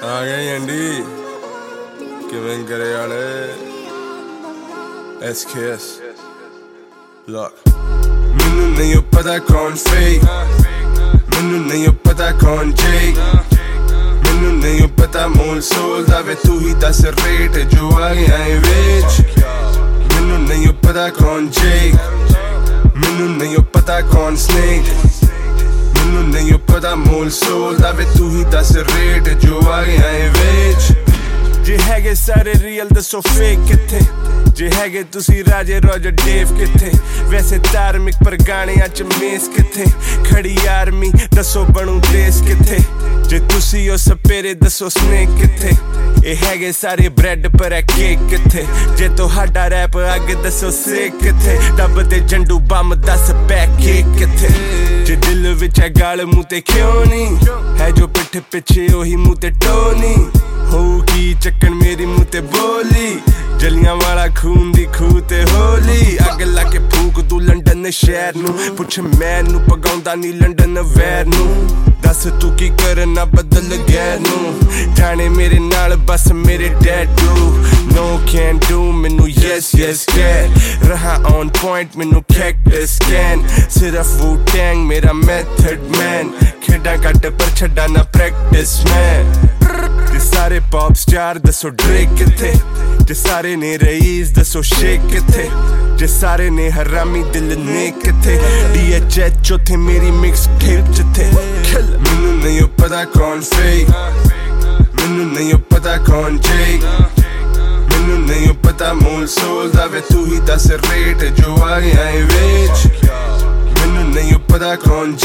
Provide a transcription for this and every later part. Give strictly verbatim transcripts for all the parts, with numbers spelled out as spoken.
आ गए एंडी किवें करे वाले एस के एस लॉक मैनू नहीं पता कौन फेक मैनू नहीं पता कौन जेक मैनू नहीं पता मूल सोल दा वे तू ही दस रेट जो आ गया है विच मैनू नहीं पता कौन जेक मैनू नहीं पता कौन स्नेक मैनू नहीं पता मूल सोल दा वे तू ही दस रेट जो आ गया है विच जे हैगे सारे रियल दसो फेक किथे जे हैगे तुसी राजे रोजर डेव किथे वैसे धार्मिक पर गाणियां च मेस किथे खड़ी आर्मी दसो बनू देश किथे जे तुसी ओ सपेरे दसो स्नेक किथे ए हैगे सारे ब्रेड पर है केक किथे जे तुहाडा रैप अग दसो सेक किथे डब ते जंडू बम दस पैक केक किथे जे दिल विच है गाल मुंह ते क्यों नहीं है जो पिठ पिछे ओही मुंह ते टोनी हो की चक्कन मेरी मुंह ते बोली जलियां वाला खून दी खूह ते होली अग ला के फूक तू लंडन शहर नू पुछ मैनू पगाउंदा नी लंडन वैर नू दस तू की करना बदल गैर नू जाने मेरे नाल बस मेरे डैडू नो कैन डू मैनू यस यस कैन रहा ऑन पॉइंट मैनू कैक्टस कैन सिर्फ वू टैंग मेरा मेथड मैन खेडा कट पर छड्डा ना प्रैक्टिस मैन जे सारे पॉप स्टार दसो ड्रेक किथे जे सारे ने रईस दसो शेक किथे जे सारे ने हरामी दिल ने किथे डी एच एच चौथे मेरी मिक्स खेप जिथे मैनू नहीं पता कौन फेक मैनू नहीं पता कौन जेक मैनू नहीं पता मूल सोल दा वे तू ही दस रेट जो आ गया है विच मैनू नहीं पता कौन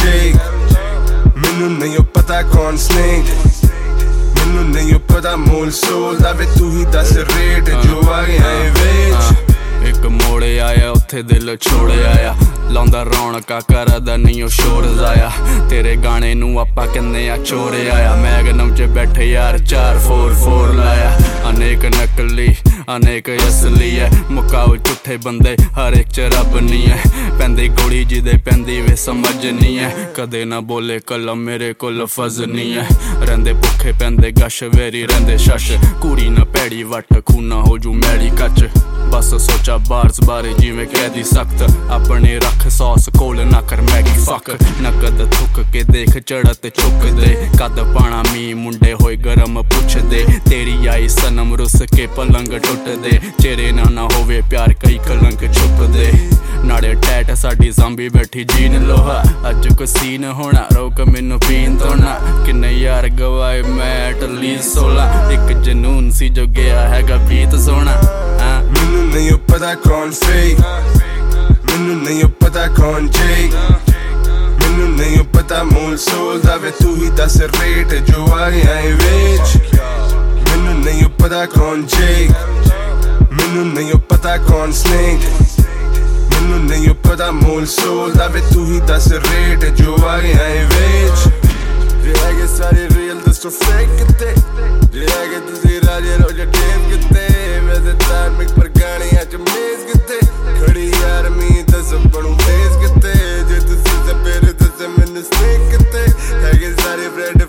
जेक मैनू नहीं पता कौन स्नेक मैनू नहीं पता मूल सोल दा वे तू ही दस रेट जो आ गया है विच एक मोड़े आया उत्थे दिल छोड़े आया लाउंदा रौनका करदा नहीं ओ शोर जाया तेरे गाने नू आपां किन्ने आ चोरे आया मैगनम च बैठे यार चार फोर फोर लाया अनेक नकली अनेक असली है मुकाओ झूठे बंदे हर एक च रब नहीं है पैंदी गोली जिदे पैंदी वे समझ नहीं है कदे ना बोले कलम मेरे को लफज नहीं है रहिंदे भुखे पैंदे गश वेरी रहिंदे शश कुड़ी ना पैड़ी वट खूना हो जू मैड़ी कच बस सोचा बार्स बारे जिवें कैदी सख्त अपने रख सॉस कोल ना कर मैगी फक नकद थुक के देख चढ़त चुक दे कद पाना मी मुंडे होए गरम पुछ दे तेरी आई सनम रुस के पलंग टुट दे चेहरे ना ना होवे प्यार कई कलंक छुप दे नाड़े टैट साडी ज़ांबी बैठी जीन लोहा अज को सीन होना रोक मैनू पीन तोना किन्ने यार गवाए मैं एटलीस्ट सोलह एक जनून सी जो गया हैगा बीत सोना मैनू नहीं पता कौन फेक मैनू नहीं पता कौन जेक मैनू नहीं पता मूल सोल दा वे तू ही दस रेट जो आ गया है विच मैनू नहीं पता कौन जेक मैनू नहीं पता कौन स्नेक मैनू नहीं पता मूल सोल दा वे तू ही दस रेट जो आ गया है विच जे हैगे सारे रियल दसो फेक किथे जे हैगे तुसी राजे रोजर डेव किथे वैसे धार्मिक पर गाणियां च मेस किथे खड़ी आर्मी दस बनू देश किथे जे तुसी सपेरे दस मैनू स्नेक किथे हैगे सारे ब्रेड